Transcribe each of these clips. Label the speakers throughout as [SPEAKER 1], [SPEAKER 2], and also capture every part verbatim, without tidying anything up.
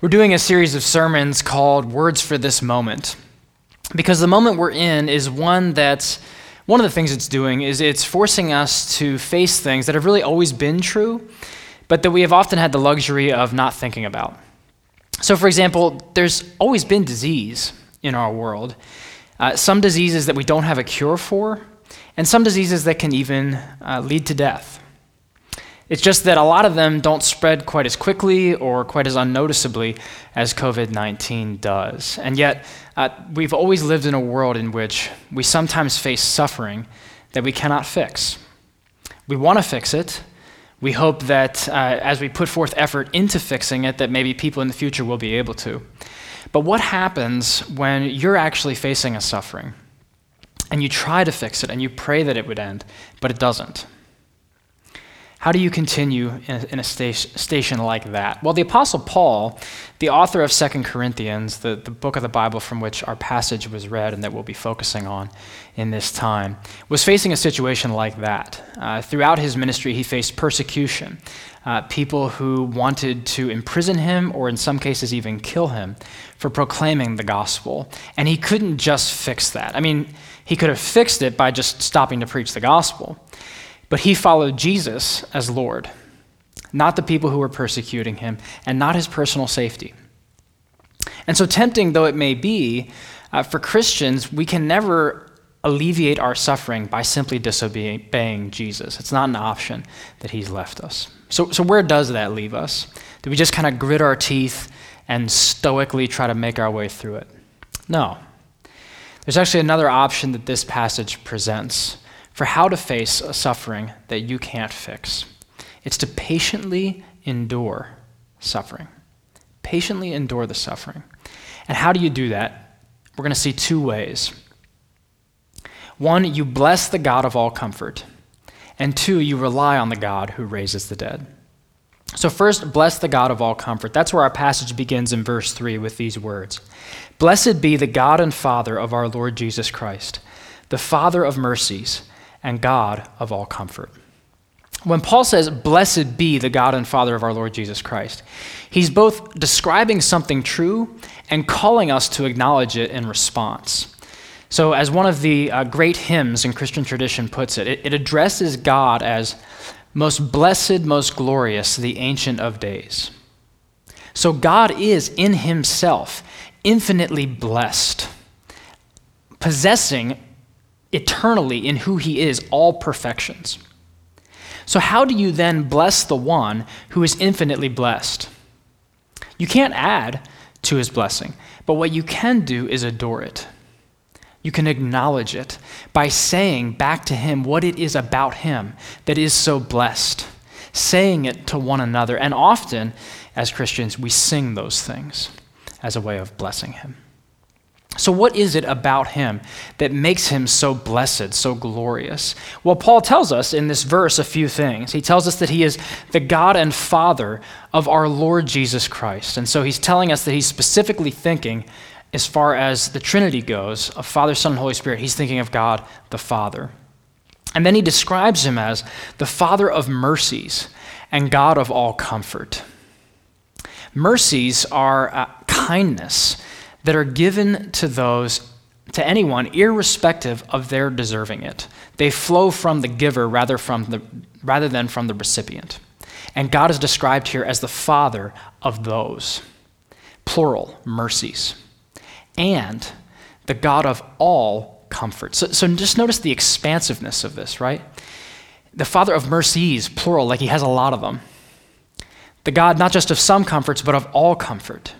[SPEAKER 1] We're doing a series of sermons called Words for This Moment, because the moment we're in is one that's, one of the things it's doing is it's forcing us to face things that have really always been true, but that we have often had the luxury of not thinking about. So for example, there's always been disease in our world, uh, some diseases that we don't have a cure for, and some diseases that can even uh, lead to death. It's just that a lot of them don't spread quite as quickly or quite as unnoticeably as covid nineteen does. And yet, uh, we've always lived in a world in which we sometimes face suffering that we cannot fix. We want to fix it. We hope that uh, as we put forth effort into fixing it, that maybe people in the future will be able to. But what happens when you're actually facing a suffering and you try to fix it and you pray that it would end, but it doesn't? How do you continue in a, in a sta- station like that? Well, the Apostle Paul, the author of Second Corinthians, the, the book of the Bible from which our passage was read and that we'll be focusing on in this time, was facing a situation like that. Uh, throughout his ministry, he faced persecution, uh, people who wanted to imprison him or in some cases even kill him for proclaiming the gospel. And he couldn't just fix that. I mean, he could have fixed it by just stopping to preach the gospel. But he followed Jesus as Lord, not the people who were persecuting him, and not his personal safety. And so tempting though it may be, uh, for Christians, we can never alleviate our suffering by simply disobeying Jesus. It's not an option that he's left us. So, so where does that leave us? Do we just kind of grit our teeth and stoically try to make our way through it? No. There's actually another option that this passage presents for how to face a suffering that you can't fix. It's to patiently endure suffering. Patiently endure the suffering. And how do you do that? We're going to see two ways. One, you bless the God of all comfort. And two, you rely on the God who raises the dead. So first, bless the God of all comfort. That's where our passage begins in verse three with these words. Blessed be the God and Father of our Lord Jesus Christ, the Father of mercies, and God of all comfort. When Paul says, blessed be the God and Father of our Lord Jesus Christ, he's both describing something true and calling us to acknowledge it in response. So as one of the uh, great hymns in Christian tradition puts it, it, it addresses God as most blessed, most glorious, the Ancient of Days. So God is in himself infinitely blessed, possessing eternally in who he is, all perfections. So how do you then bless the one who is infinitely blessed? You can't add to his blessing, but what you can do is adore it. You can acknowledge it by saying back to him what it is about him that is so blessed, saying it to one another. And often, as Christians, we sing those things as a way of blessing him. So what is it about him that makes him so blessed, so glorious? Well, Paul tells us in this verse a few things. He tells us that he is the God and Father of our Lord Jesus Christ. And so he's telling us that he's specifically thinking, as far as the Trinity goes, of Father, Son, and Holy Spirit, he's thinking of God the Father. And then he describes him as the Father of mercies and God of all comfort. Mercies are uh, kindness that are given to those, to anyone, irrespective of their deserving it. They flow from the giver rather, from the, rather than from the recipient. And God is described here as the Father of those, plural, mercies, and the God of all comfort. So, so just notice the expansiveness of this, right? The Father of mercies, plural, like he has a lot of them. The God not just of some comforts, but of all comfort.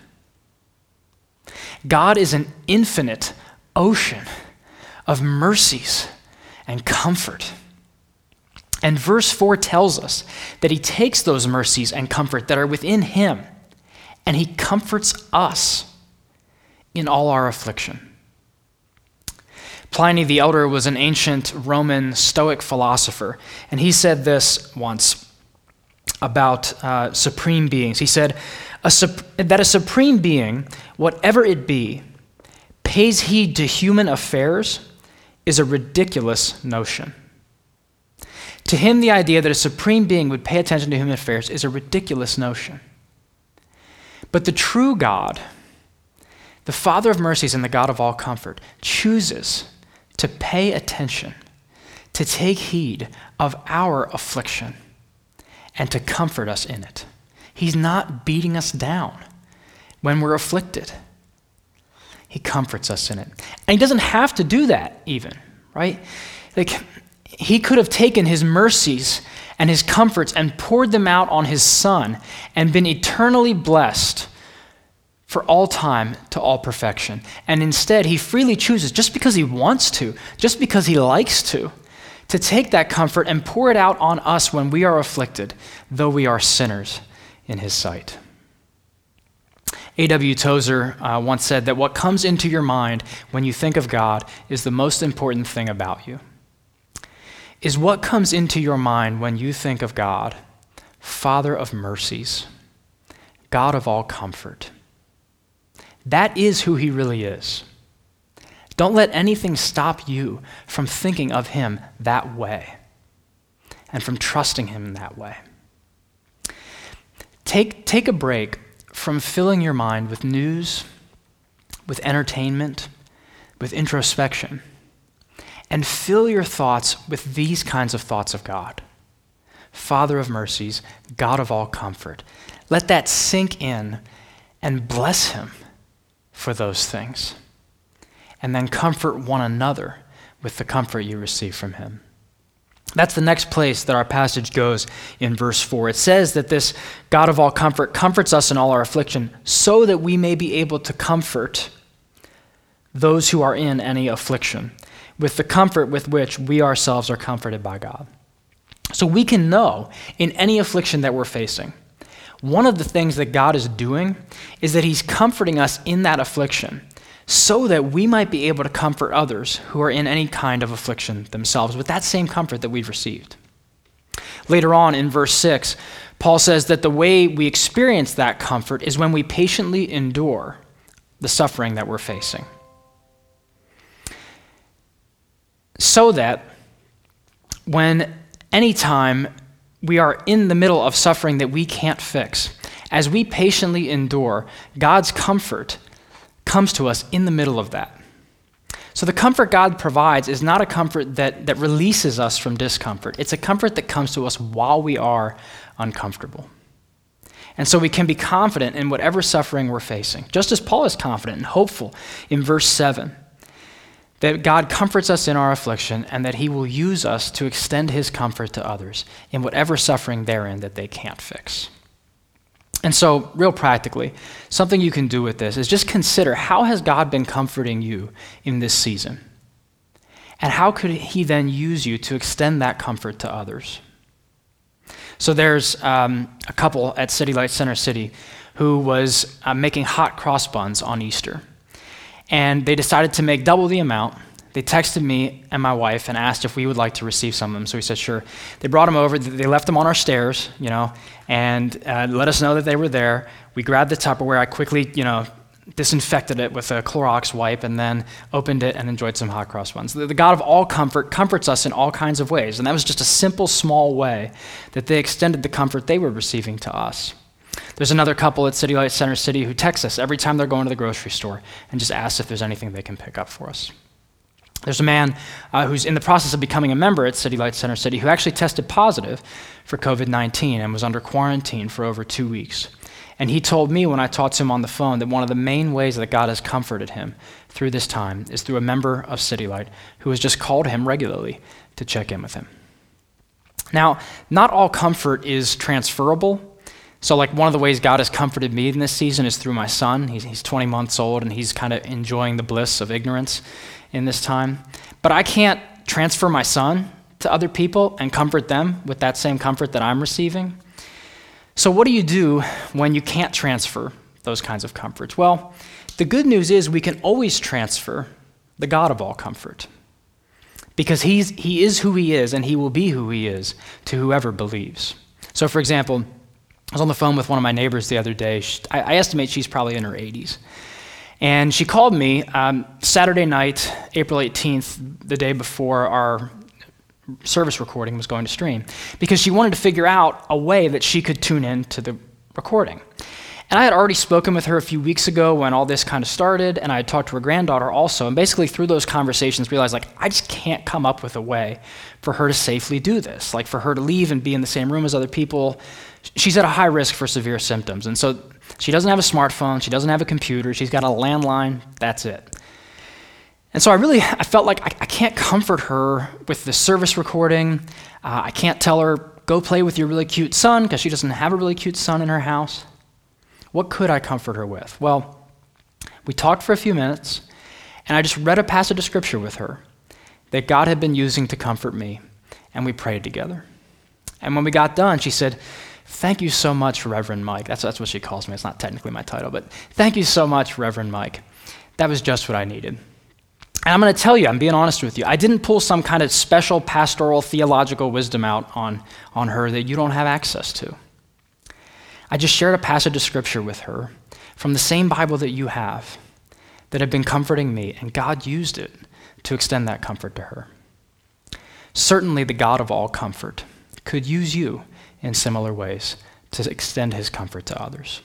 [SPEAKER 1] God is an infinite ocean of mercies and comfort. And verse four tells us that he takes those mercies and comfort that are within him, and he comforts us in all our affliction. Pliny the Elder was an ancient Roman Stoic philosopher, and he said this once about uh, supreme beings. He said, a sup- that a supreme being, whatever it be, pays heed to human affairs is a ridiculous notion. To him, the idea that a supreme being would pay attention to human affairs is a ridiculous notion. But the true God, the Father of mercies and the God of all comfort, chooses to pay attention, to take heed of our affliction, and to comfort us in it. He's not beating us down when we're afflicted. He comforts us in it. And he doesn't have to do that even, right? Like, he could have taken his mercies and his comforts and poured them out on his Son and been eternally blessed for all time to all perfection. And instead, he freely chooses, just because he wants to, just because he likes to, to take that comfort and pour it out on us when we are afflicted, though we are sinners in his sight. A W Tozer uh, once said that what comes into your mind when you think of God is the most important thing about you. Is what comes into your mind when you think of God, Father of mercies, God of all comfort. That is who he really is. Don't let anything stop you from thinking of him that way and from trusting him that way. Take, take a break from filling your mind with news, with entertainment, with introspection, and fill your thoughts with these kinds of thoughts of God. Father of mercies, God of all comfort. Let that sink in and bless him for those things. And then comfort one another with the comfort you receive from him. That's the next place that our passage goes in verse four. It says that this God of all comfort comforts us in all our affliction so that we may be able to comfort those who are in any affliction with the comfort with which we ourselves are comforted by God. So we can know in any affliction that we're facing, one of the things that God is doing is that he's comforting us in that affliction so that we might be able to comfort others who are in any kind of affliction themselves with that same comfort that we've received. Later on in verse six, Paul says that the way we experience that comfort is when we patiently endure the suffering that we're facing. So that when anytime we are in the middle of suffering that we can't fix, as we patiently endure, God's comfort comes to us in the middle of that. So the comfort God provides is not a comfort that, that releases us from discomfort. It's a comfort that comes to us while we are uncomfortable. And so we can be confident in whatever suffering we're facing, just as Paul is confident and hopeful in verse seven, that God comforts us in our affliction and that he will use us to extend his comfort to others in whatever suffering they're in that they can't fix. And so, real practically, something you can do with this is just consider, how has God been comforting you in this season? And how could he then use you to extend that comfort to others? So there's um, a couple at City Light Center City who was uh, making hot cross buns on Easter. And they decided to make double the amount. They texted me and my wife and asked if we would like to receive some of them. So we said, sure. They brought them over. They left them on our stairs, you know, and uh, let us know that they were there. We grabbed the Tupperware. I quickly, you know, disinfected it with a Clorox wipe and then opened it and enjoyed some hot cross buns. The, the God of all comfort comforts us in all kinds of ways. And that was just a simple, small way that they extended the comfort they were receiving to us. There's another couple at City Light Center City who text us every time they're going to the grocery store and just asks if there's anything they can pick up for us. There's a man uh, who's in the process of becoming a member at City Light Center City who actually tested positive for covid nineteen and was under quarantine for over two weeks. And he told me when I talked to him on the phone that one of the main ways that God has comforted him through this time is through a member of City Light who has just called him regularly to check in with him. Now, not all comfort is transferable. So like one of the ways God has comforted me in this season is through my son. He's, he's twenty months old and he's kind of enjoying the bliss of ignorance in this time. But I can't transfer my son to other people and comfort them with that same comfort that I'm receiving. So what do you do when you can't transfer those kinds of comforts? Well, the good news is we can always transfer the God of all comfort because he's, he is who he is and he will be who he is to whoever believes. So for example, I was on the phone with one of my neighbors the other day. She, I, I estimate she's probably in her eighties. And she called me um, Saturday night, April eighteenth, the day before our service recording was going to stream, because she wanted to figure out a way that she could tune in to the recording. And I had already spoken with her a few weeks ago when all this kind of started, and I had talked to her granddaughter also, and basically through those conversations realized, like, I just can't come up with a way for her to safely do this, like for her to leave and be in the same room as other people. She's at a high risk for severe symptoms, and so she doesn't have a smartphone, she doesn't have a computer, she's got a landline, that's it. And so I really, I felt like I, I can't comfort her with the service recording. Uh, I can't tell her, go play with your really cute son, because she doesn't have a really cute son in her house. What could I comfort her with? Well, we talked for a few minutes, and I just read a passage of scripture with her that God had been using to comfort me, and we prayed together. And when we got done, she said, thank you so much, Reverend Mike. That's, that's what she calls me. It's not technically my title, but thank you so much, Reverend Mike. That was just what I needed. And I'm going to tell you, I'm being honest with you, I didn't pull some kind of special pastoral theological wisdom out on, on her that you don't have access to. I just shared a passage of scripture with her from the same Bible that you have that had been comforting me, and God used it to extend that comfort to her. Certainly the God of all comfort could use you in similar ways to extend his comfort to others.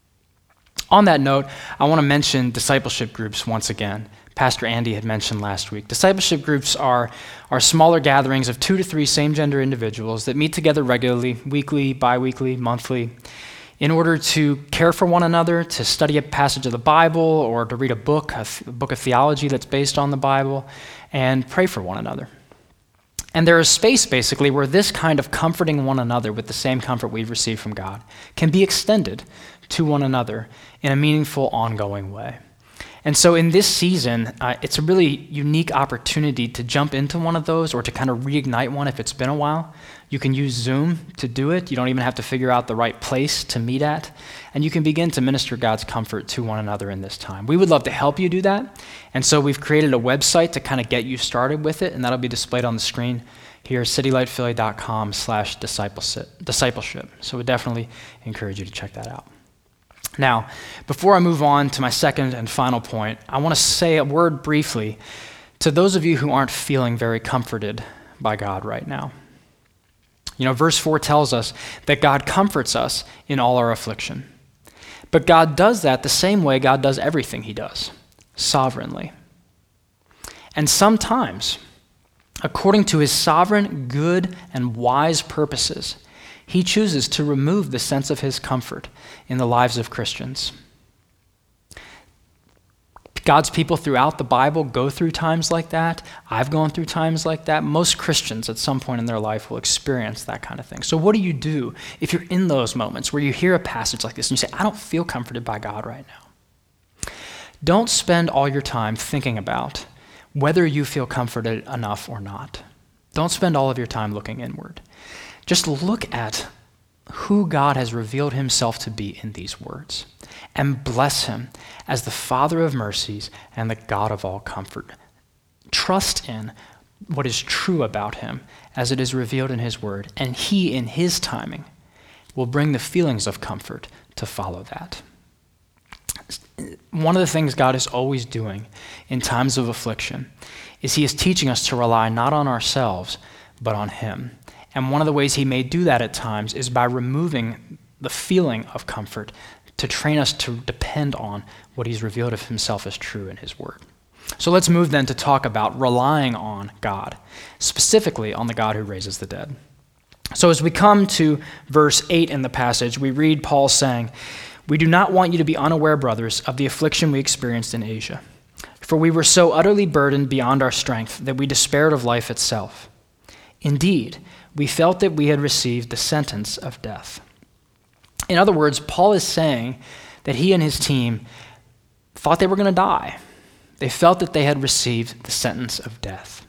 [SPEAKER 1] On that note, I want to mention discipleship groups once again. Pastor Andy had mentioned last week. Discipleship groups are, are smaller gatherings of two to three same-gender individuals that meet together regularly, weekly, bi-weekly, monthly, in order to care for one another, to study a passage of the Bible, or to read a book, a, th- a book of theology that's based on the Bible, and pray for one another. And there is space, basically, where this kind of comforting one another with the same comfort we've received from God can be extended to one another in a meaningful, ongoing way. And so in this season, uh, it's a really unique opportunity to jump into one of those or to kind of reignite one if it's been a while. You can use Zoom to do it. You don't even have to figure out the right place to meet at. And you can begin to minister God's comfort to one another in this time. We would love to help you do that. And so we've created a website to kind of get you started with it, and that'll be displayed on the screen here, citylightphilly.com slash discipleship. So we definitely encourage you to check that out. Now, before I move on to my second and final point, I want to say a word briefly to those of you who aren't feeling very comforted by God right now. You know, verse four tells us that God comforts us in all our affliction. But God does that the same way God does everything he does, sovereignly. And sometimes, according to his sovereign, good, and wise purposes, he chooses to remove the sense of his comfort in the lives of Christians. God's people throughout the Bible go through times like that. I've gone through times like that. Most Christians at some point in their life will experience that kind of thing. So what do you do if you're in those moments where you hear a passage like this and you say, I don't feel comforted by God right now? Don't spend all your time thinking about whether you feel comforted enough or not. Don't spend all of your time looking inward. Just look at who God has revealed himself to be in these words and bless him as the Father of mercies and the God of all comfort. Trust in what is true about him as it is revealed in his word, and he, in his timing, will bring the feelings of comfort to follow that. One of the things God is always doing in times of affliction is he is teaching us to rely not on ourselves, but on him. And one of the ways he may do that at times is by removing the feeling of comfort to train us to depend on what he's revealed of himself as true in his word. So let's move then to talk about relying on God, specifically on the God who raises the dead. So as we come to verse eight in the passage, we read Paul saying, "We do not want you to be unaware, brothers, of the affliction we experienced in Asia. For we were so utterly burdened beyond our strength that we despaired of life itself. Indeed, we felt that we had received the sentence of death." In other words, Paul is saying that he and his team thought they were going to die. They felt that they had received the sentence of death.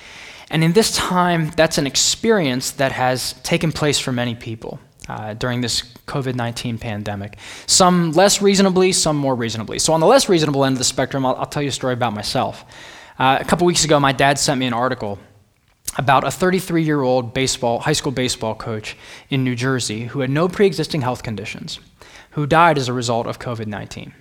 [SPEAKER 1] And in this time, that's an experience that has taken place for many people uh, during this covid nineteen pandemic. Some less reasonably, some more reasonably. So on the less reasonable end of the spectrum, I'll, I'll tell you a story about myself. Uh, a couple weeks ago, my dad sent me an article about a thirty-three-year-old baseball, high school baseball coach in New Jersey who had no pre-existing health conditions, who died as a result of covid nineteen.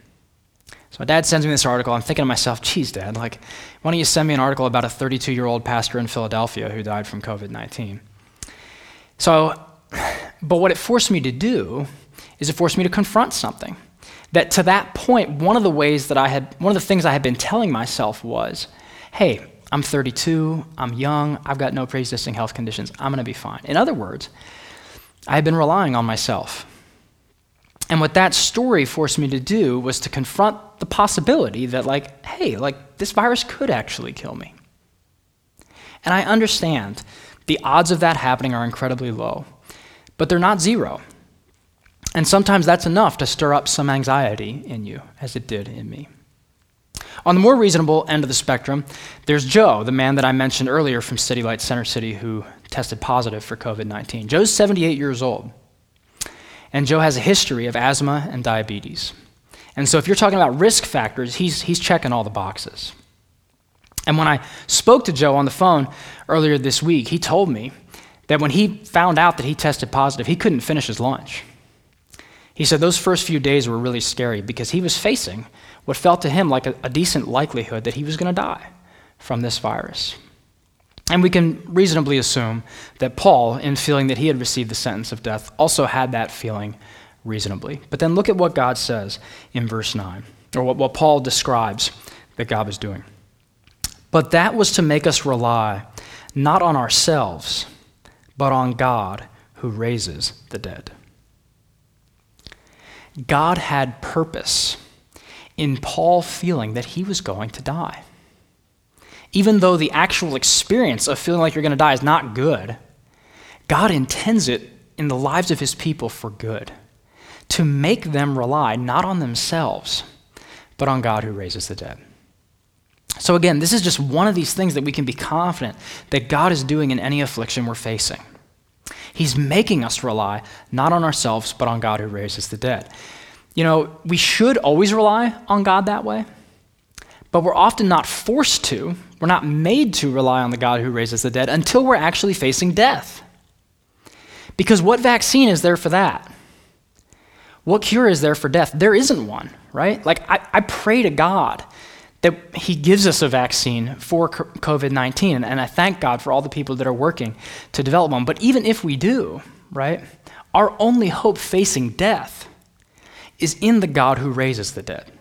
[SPEAKER 1] So my dad sends me this article. I'm thinking to myself, geez, Dad, like, why don't you send me an article about a thirty-two-year-old pastor in Philadelphia who died from covid nineteen? So, but what it forced me to do is it forced me to confront something. That to that point, one of the ways that I had, one of the things I had been telling myself was, hey, I'm thirty-two, I'm young, I've got no pre-existing health conditions, I'm gonna be fine. In other words, I had been relying on myself. And what that story forced me to do was to confront the possibility that like, hey, like this virus could actually kill me. And I understand the odds of that happening are incredibly low, but they're not zero. And sometimes that's enough to stir up some anxiety in you, as it did in me. On the more reasonable end of the spectrum, there's Joe, the man that I mentioned earlier from City Light Center City who tested positive for covid nineteen. Joe's seventy-eight years old, and Joe has a history of asthma and diabetes. And so if you're talking about risk factors, he's, he's checking all the boxes. And when I spoke to Joe on the phone earlier this week, he told me that when he found out that he tested positive, he couldn't finish his lunch. He said those first few days were really scary because he was facing what felt to him like a, a decent likelihood that he was going to die from this virus. And we can reasonably assume that Paul, in feeling that he had received the sentence of death, also had that feeling reasonably. But then look at what God says in verse nine, or what, what Paul describes that God was doing. But that was to make us rely not on ourselves, but on God who raises the dead. God had purpose in Paul feeling that he was going to die. Even though the actual experience of feeling like you're going to die is not good, God intends it in the lives of his people for good, to make them rely not on themselves, but on God who raises the dead. So again, this is just one of these things that we can be confident that God is doing in any affliction we're facing. He's making us rely not on ourselves, but on God who raises the dead. You know, we should always rely on God that way, but we're often not forced to, we're not made to rely on the God who raises the dead until we're actually facing death. Because what vaccine is there for that? What cure is there for death? There isn't one, right? Like, I, I pray to God that he gives us a vaccine for covid nineteen, and I thank God for all the people that are working to develop one. But even if we do, right, our only hope facing death is in the God who raises the dead.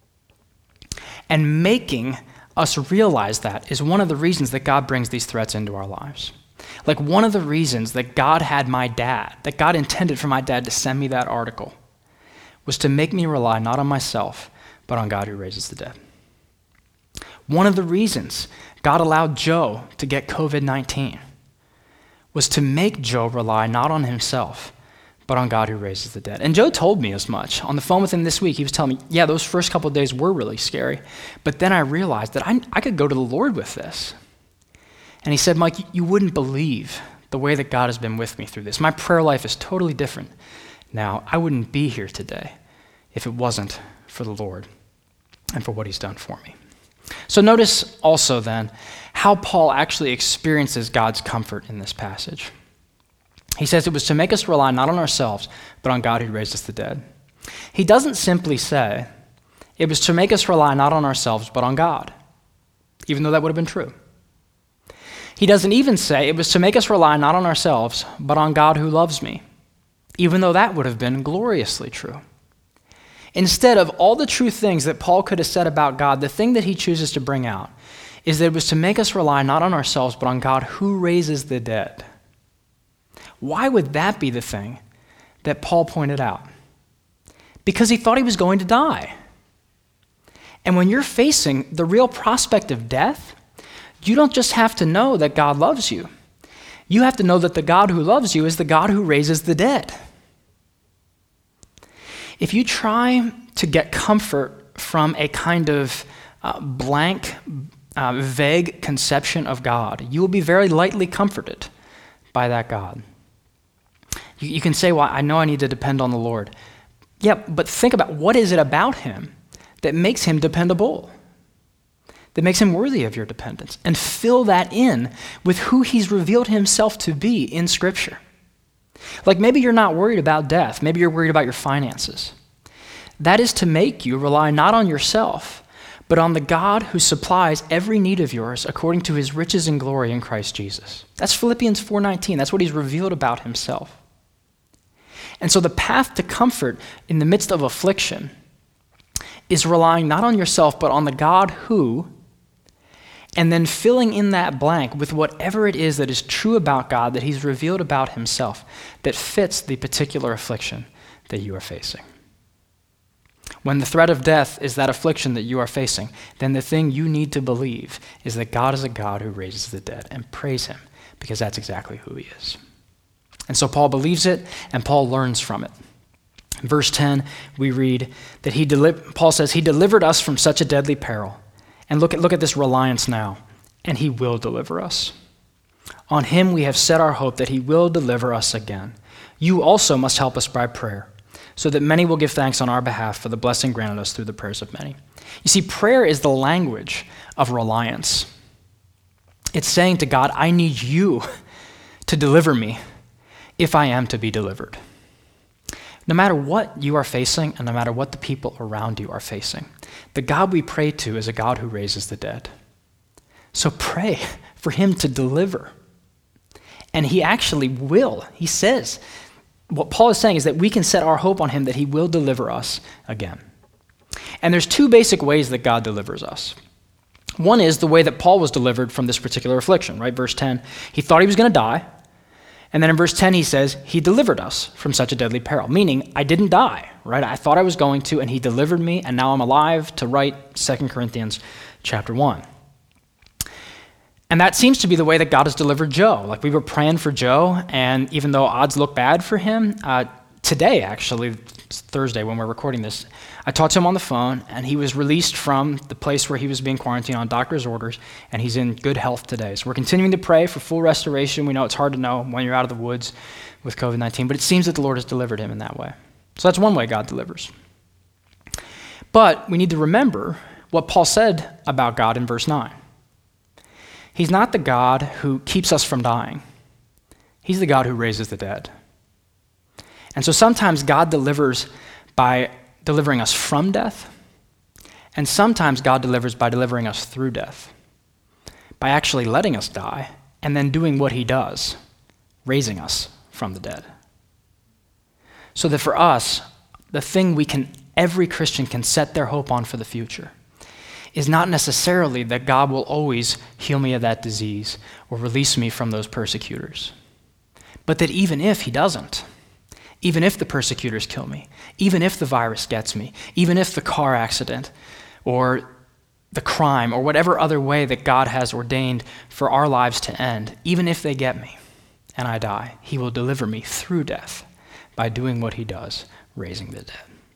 [SPEAKER 1] And making us realize that is one of the reasons that God brings these threats into our lives. Like one of the reasons that God had my dad, that God intended for my dad to send me that article, was to make me rely not on myself, but on God who raises the dead. One of the reasons God allowed Joe to get covid nineteen was to make Joe rely not on himself, but on God who raises the dead. And Joe told me as much. On the phone with him this week, he was telling me, yeah, those first couple of days were really scary, but then I realized that I, I could go to the Lord with this. And he said, Mike, you wouldn't believe the way that God has been with me through this. My prayer life is totally different now. I wouldn't be here today if it wasn't for the Lord and for what he's done for me. So notice also then how Paul actually experiences God's comfort in this passage. He says it was to make us rely not on ourselves, but on God who raised us the dead. He doesn't simply say it was to make us rely not on ourselves, but on God, even though that would have been true. He doesn't even say it was to make us rely not on ourselves, but on God who loves me, even though that would have been gloriously true. Instead of all the true things that Paul could have said about God, the thing that he chooses to bring out is that it was to make us rely not on ourselves, but on God who raises the dead. Why would that be the thing that Paul pointed out? Because he thought he was going to die. And when you're facing the real prospect of death, you don't just have to know that God loves you. You have to know that the God who loves you is the God who raises the dead. If you try to get comfort from a kind of uh, blank, uh, vague conception of God, you will be very lightly comforted by that God. You, you can say, well, I know I need to depend on the Lord. Yeah, but think about what is it about him that makes him dependable, that makes him worthy of your dependence, and fill that in with who he's revealed himself to be in Scripture. Like maybe you're not worried about death. Maybe you're worried about your finances. That is to make you rely not on yourself, but on the God who supplies every need of yours according to his riches and glory in Christ Jesus. That's Philippians four nineteen. That's what he's revealed about himself. And so the path to comfort in the midst of affliction is relying not on yourself, but on the God who, and then filling in that blank with whatever it is that is true about God, that he's revealed about himself, that fits the particular affliction that you are facing. When the threat of death is that affliction that you are facing, then the thing you need to believe is that God is a God who raises the dead, and praise him, because that's exactly who he is. And so Paul believes it, and Paul learns from it. In verse ten, we read that he deli- Paul says, he delivered us from such a deadly peril. And look at, look at this reliance now, and he will deliver us. On him we have set our hope that he will deliver us again. You also must help us by prayer, so that many will give thanks on our behalf for the blessing granted us through the prayers of many. You see, prayer is the language of reliance. It's saying to God, I need you to deliver me if I am to be delivered. No matter what you are facing, and no matter what the people around you are facing, the God we pray to is a God who raises the dead. So pray for him to deliver. And he actually will. He says, what Paul is saying is that we can set our hope on him that he will deliver us again. And there's two basic ways that God delivers us. One is the way that Paul was delivered from this particular affliction, right? Verse ten, he thought he was going to die. And then in verse ten, he says, he delivered us from such a deadly peril, meaning I didn't die, right? I thought I was going to, and he delivered me, and now I'm alive to write Second Corinthians chapter one. And that seems to be the way that God has delivered Joe. Like, we were praying for Joe, and even though odds look bad for him, uh, today, actually, it's Thursday when we're recording this, I talked to him on the phone, and he was released from the place where he was being quarantined on doctor's orders, and he's in good health today. So we're continuing to pray for full restoration. We know it's hard to know when you're out of the woods with covid nineteen, but it seems that the Lord has delivered him in that way. So that's one way God delivers. But we need to remember what Paul said about God in verse nine. He's not the God who keeps us from dying. He's the God who raises the dead. And so sometimes God delivers by delivering us from death, and sometimes God delivers by delivering us through death, by actually letting us die and then doing what he does, raising us from the dead. So that for us, the thing we can, every Christian can set their hope on for the future is not necessarily that God will always heal me of that disease or release me from those persecutors, but that even if he doesn't, even if the persecutors kill me, even if the virus gets me, even if the car accident or the crime or whatever other way that God has ordained for our lives to end, even if they get me and I die, he will deliver me through death by doing what he does, raising the dead.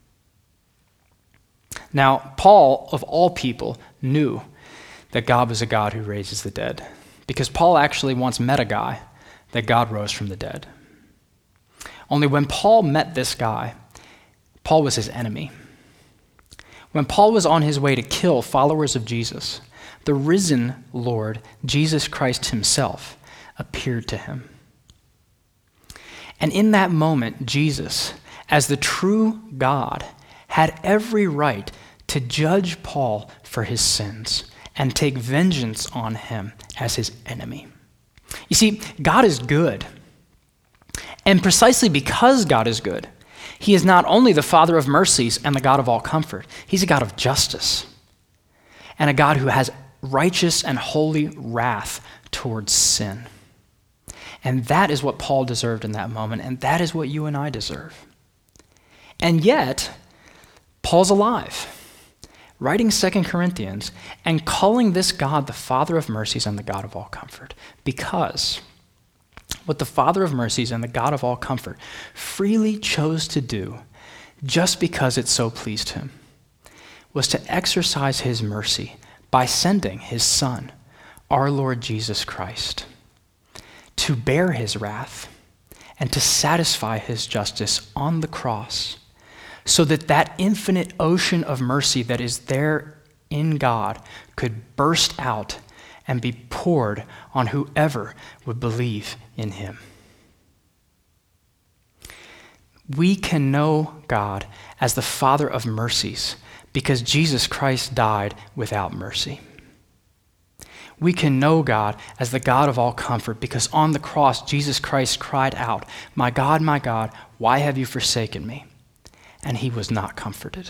[SPEAKER 1] Now, Paul, of all people, knew that God was a God who raises the dead, because Paul actually once met a guy that God rose from the dead. Only when Paul met this guy, Paul was his enemy. When Paul was on his way to kill followers of Jesus, the risen Lord, Jesus Christ himself, appeared to him. And in that moment, Jesus, as the true God, had every right to judge Paul for his sins and take vengeance on him as his enemy. You see, God is good. And precisely because God is good, he is not only the Father of mercies and the God of all comfort, he's a God of justice and a God who has righteous and holy wrath towards sin. And that is what Paul deserved in that moment, and that is what you and I deserve. And yet, Paul's alive, writing Second Corinthians and calling this God the Father of mercies and the God of all comfort, because what the Father of mercies and the God of all comfort freely chose to do, just because it so pleased him, was to exercise his mercy by sending his Son, our Lord Jesus Christ, to bear his wrath and to satisfy his justice on the cross, so that that infinite ocean of mercy that is there in God could burst out and be poured on whoever would believe in him. We can know God as the Father of mercies because Jesus Christ died without mercy. We can know God as the God of all comfort because on the cross, Jesus Christ cried out, "My God, my God, why have you forsaken me?" And he was not comforted.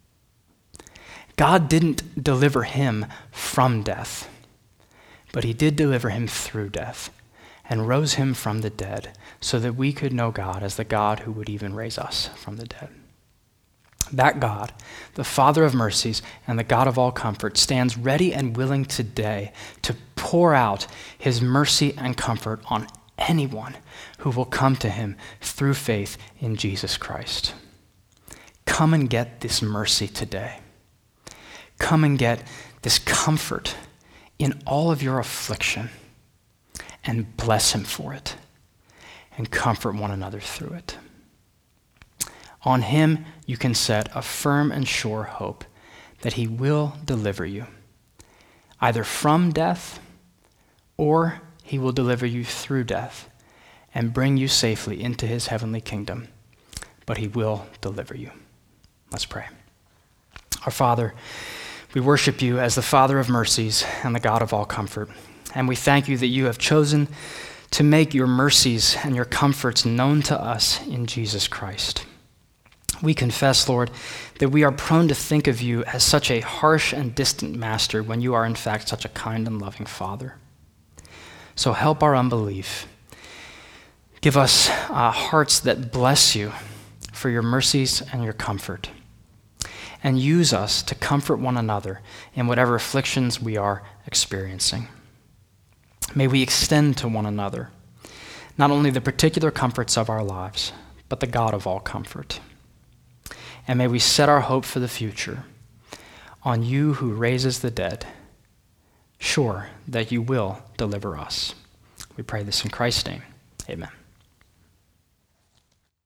[SPEAKER 1] God didn't deliver him from death, but he did deliver him through death and rose him from the dead so that we could know God as the God who would even raise us from the dead. That God, the Father of mercies and the God of all comfort, stands ready and willing today to pour out his mercy and comfort on anyone who will come to him through faith in Jesus Christ. Come and get this mercy today. Come and get this comfort in all of your affliction and bless him for it and comfort one another through it. On him you can set a firm and sure hope that he will deliver you, either from death or he will deliver you through death and bring you safely into his heavenly kingdom. But he will deliver you. Let's pray. Our Father, we worship you as the Father of mercies and the God of all comfort. And we thank you that you have chosen to make your mercies and your comforts known to us in Jesus Christ. We confess, Lord, that we are prone to think of you as such a harsh and distant master when you are in fact such a kind and loving Father. So help our unbelief. Give us uh, hearts that bless you for your mercies and your comfort. And use us to comfort one another in whatever afflictions we are experiencing. May we extend to one another not only the particular comforts of our lives, but the God of all comfort. And may we set our hope for the future on you who raises the dead, sure that you will deliver us. We pray this in Christ's name. Amen.